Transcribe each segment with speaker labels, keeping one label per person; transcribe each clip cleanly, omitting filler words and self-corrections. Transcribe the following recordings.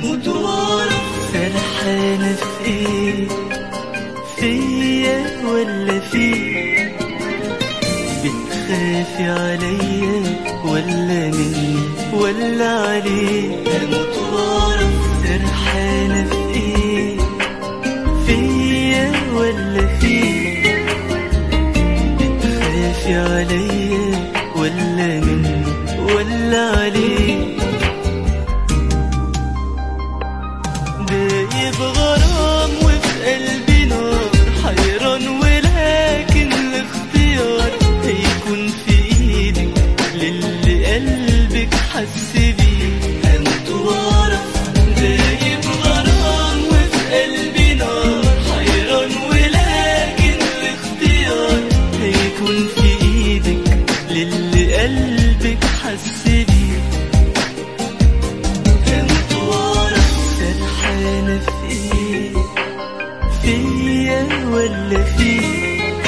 Speaker 1: هموت واعرف سرحانة في ايه، فيا ولا فيك؟ بتخافي عليا ولا مني ولا عليك؟ هموت واعرف سرحانة في ايه، فيا ولا فيك؟ بتخافي عليا ولا مني ولا عليك؟ دايب غرام وفي قلبي نار، حيران ولكن الاختيار هيكون في ايدك للي قلبك حس بيه. هموت واعرف دايب غرام وفي قلبي نار، حيران ولكن الاختيار هيكون في ايدك للي قلبك حس بيه. هموت واعرف سرحانة في ايه، فيا ولا فيك؟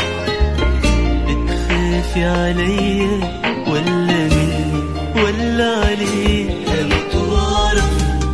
Speaker 1: بتخافي عليا ولا مني ولا عليك؟ هموت واعرف.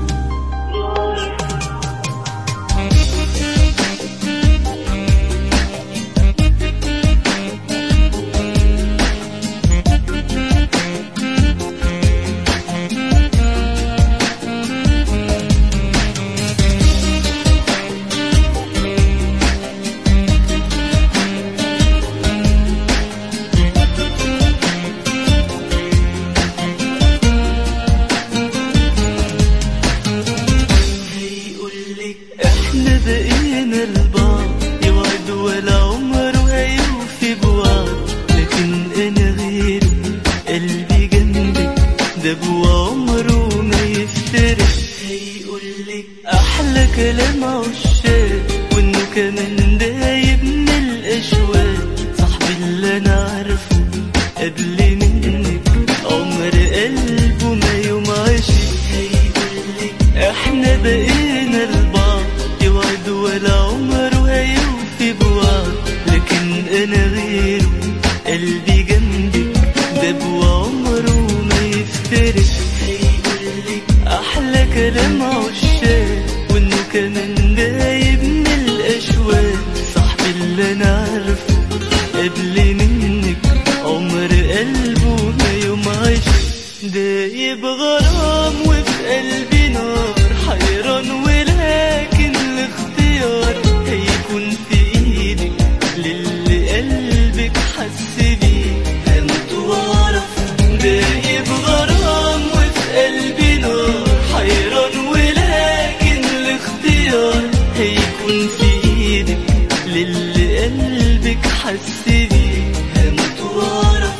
Speaker 1: احنا بقينا لبعض يوعد ولا عمره هيوفي بوعد، لكن انا غيري قلبي جنبك ده عمره ما يفترق. هيقولك احلى كلام عشاق وانه كمان دايب من الاشواق، صاحبي اللي انا عارفه قبل منك عمر قلبه ما يوم عاشق. هيقولك احنا بقينا لبعض يوعد ولا عمره هيوفي بوعد، لكن انا غيره قلبي جنبك ده عمره ما يفترق. هيقولك احلى كلام عشاق وانه كمان دايب من الاشواق، صاحبي اللي انا عارفه قبل منك عمر قلبه ما يوم عاشق. دايب غرام وفي قلبي نار، حيران ولكن الاختيار هيكون في ايدك للي قلبك حس بيه. هموت واعرف دايب غرام وفي قلبي نار، حيران ولكن الاختيار هيكون في ايدك للي قلبك حس بيه. هموت واعرف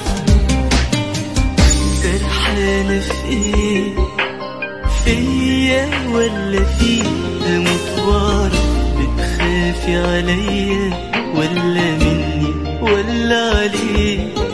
Speaker 1: سرحانة في ايه، فيا ولا فيك؟ هموت واعرف بتخافي عليا ولا مني ولا عليك؟